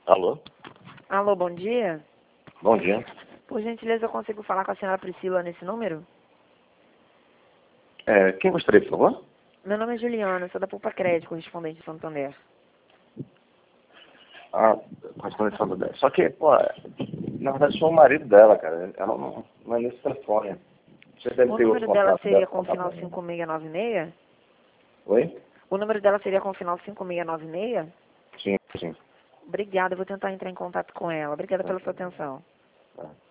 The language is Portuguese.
Alô? Alô, bom dia. Bom dia. Por gentileza, eu consigo falar com a senhora Priscila nesse número? Quem gostaria, por favor? Meu nome é Juliana, sou da Poupa Crédito, correspondente de Santander. Correspondente falando dela. Só que, pô, na verdade sou o marido dela, cara. Ela não é nesse telefone. Você deve O ter outro número dela contato seria dela. com o final 5696? Oi? O número dela seria com o final 5696? Sim, sim. Obrigada, eu vou tentar entrar em contato com ela. Obrigada pela sua atenção. Tá.